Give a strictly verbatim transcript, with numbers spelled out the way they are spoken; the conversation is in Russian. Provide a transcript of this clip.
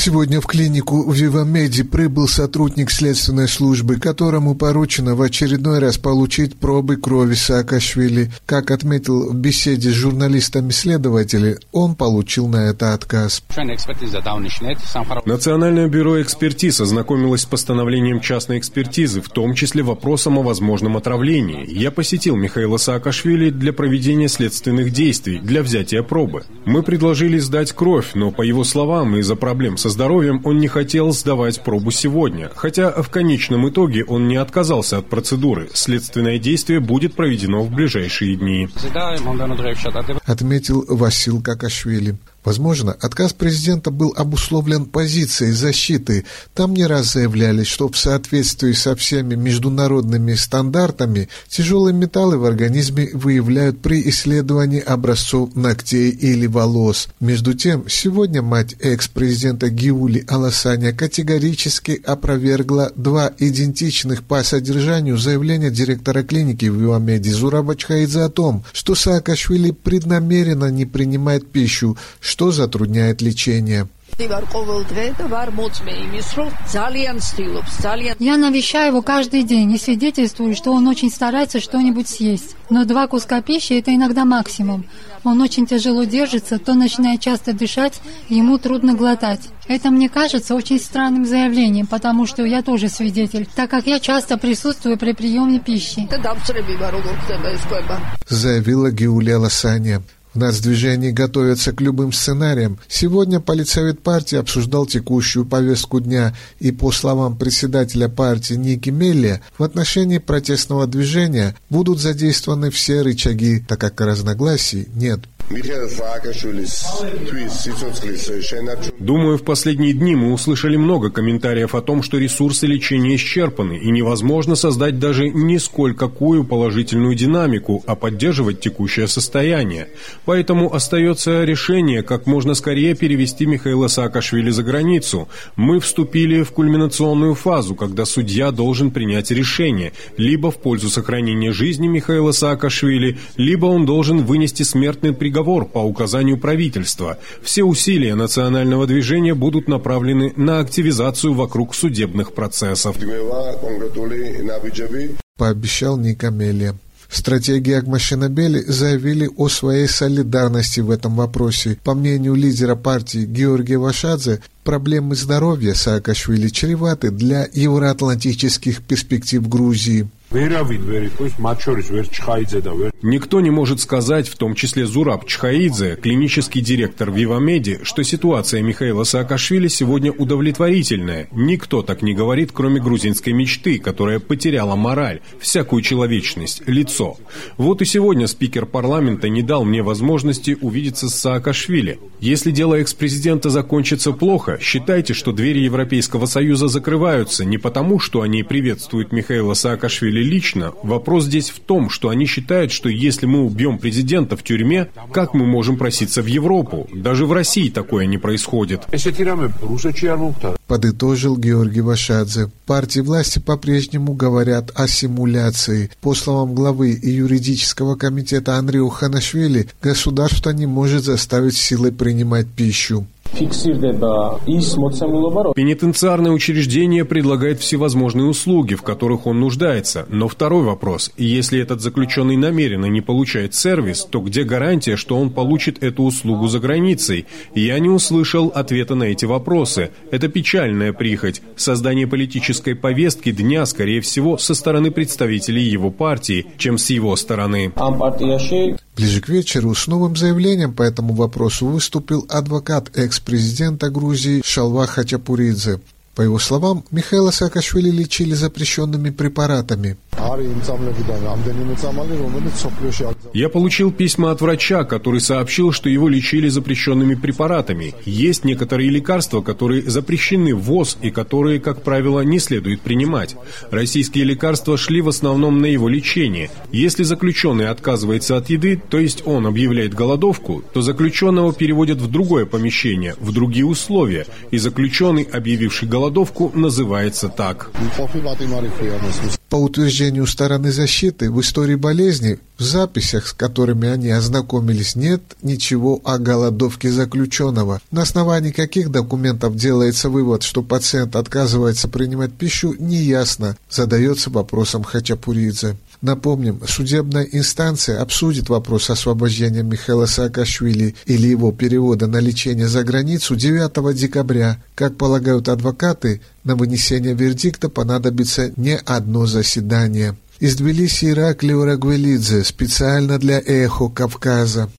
Сегодня в клинику Вивамеди прибыл сотрудник следственной службы, которому поручено в очередной раз получить пробы крови Саакашвили. Как отметил в беседе с журналистами следователи, он получил на это отказ. Национальное бюро экспертиз ознакомилось с постановлением частной экспертизы, в том числе вопросом о возможном отравлении. Я посетил Михаила Саакашвили для проведения следственных действий, для взятия пробы. Мы предложили сдать кровь, но, по его словам, из-за проблем со здоровьем он не хотел сдавать пробу сегодня, хотя в конечном итоге он не отказался от процедуры. Следственное действие будет проведено в ближайшие дни. Отметил Васил Какашвили. Возможно, отказ президента был обусловлен позицией защиты. Там не раз заявляли, что в соответствии со всеми международными стандартами тяжелые металлы в организме выявляют при исследовании образцов ногтей или волос. Между тем, сегодня мать экс-президента Гиули Аласаня категорически опровергла два идентичных по содержанию заявления директора клиники в Вивамеди Зураба Чхаидзе о том, что Саакашвили преднамеренно не принимает пищу, что затрудняет лечение. Я навещаю его каждый день и свидетельствую, что он очень старается что-нибудь съесть. Но два куска пищи – это иногда максимум. Он очень тяжело держится, то начинает часто дышать, ему трудно глотать. Это мне кажется очень странным заявлением, потому что я тоже свидетель, так как я часто присутствую при приеме пищи. Заявила Гиули Аласаня. В нацдвижении готовятся к любым сценариям. Сегодня политсовет партии обсуждал текущую повестку дня, и, по словам председателя партии Ники Мелли, в отношении протестного движения будут задействованы все рычаги, так как разногласий нет. Думаю, в последние дни мы услышали много комментариев о том, что ресурсы лечения исчерпаны, и невозможно создать даже нисколько-какую положительную динамику, а поддерживать текущее состояние. Поэтому остается решение, как можно скорее перевести Михаила Саакашвили за границу. Мы вступили в кульминационную фазу, когда судья должен принять решение, либо в пользу сохранения жизни Михаила Саакашвили, либо он должен вынести смертный приговор по указанию правительства. Все усилия национального движения будут направлены на активизацию вокруг судебных процессов. Пообещал Ника Мелли. Стратегии Агмашинабели заявили о своей солидарности в этом вопросе. По мнению лидера партии Георгия Вашадзе, проблемы здоровья Саакашвили чреваты для евроатлантических перспектив Грузии. Никто не может сказать, в том числе Зураб Чхаидзе, клинический директор Вивамеди, что ситуация Михаила Саакашвили сегодня удовлетворительная. Никто так не говорит, кроме грузинской мечты, которая потеряла мораль, всякую человечность, лицо. Вот и сегодня спикер парламента не дал мне возможности увидеться с Саакашвили. Если дело экс-президента закончится плохо, считайте, что двери Европейского Союза закрываются не потому, что они приветствуют Михаила Саакашвили лично. Вопрос здесь в том, что они считают, что если мы убьем президента в тюрьме, как мы можем проситься в Европу? Даже в России такое не происходит. Подытожил Георгий Вашадзе. Партии власти по-прежнему говорят о симуляции. По словам главы и юридического комитета Андрея Ханашвили, государство не может заставить силой принимать пищу. Пенитенциарное учреждение предлагает всевозможные услуги, в которых он нуждается. Но второй вопрос: если этот заключенный намеренно не получает сервис, то где гарантия, что он получит эту услугу за границей? Я не услышал ответа на эти вопросы. Это печальная прихоть. Создание политической повестки дня, скорее всего, со стороны представителей его партии, чем с его стороны. Ближе к вечеру с новым заявлением по этому вопросу выступил адвокат экс-президента Грузии Шалва Хачапуридзе. По его словам, Михаила Саакашвили лечили запрещенными препаратами. Я получил письма от врача, который сообщил, что его лечили запрещенными препаратами. Есть некоторые лекарства, которые запрещены в ВОЗ и которые, как правило, не следует принимать. Российские лекарства шли в основном на его лечение. Если заключенный отказывается от еды, то есть он объявляет голодовку, то заключенного переводят в другое помещение, в другие условия, и заключенный, объявивший голодовку, называется так. По утверждению стороны защиты, в истории болезни, в записях, с которыми они ознакомились, нет ничего о голодовке заключенного. На основании каких документов делается вывод, что пациент отказывается принимать пищу, неясно, задается вопросом Хачапуридзе. Напомним, судебная инстанция обсудит вопрос освобождения Михаила Саакашвили или его перевода на лечение за границу девятого декабря. Как полагают адвокаты, на вынесение вердикта понадобится не одно заседание. Из Тбилиси Ираклий Рагвелидзе специально для «Эхо Кавказа».